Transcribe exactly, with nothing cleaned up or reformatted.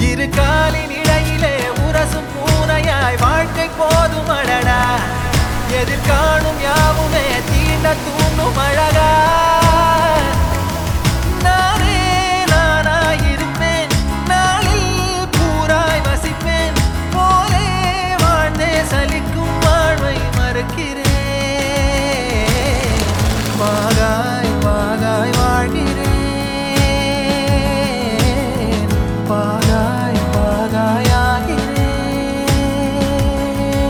இரு காலின் இடையிலே உரசும் பூனையாய் வாழ்க்கை போதும் அடடா எதிர்காணும் யாவுமே தீண்ட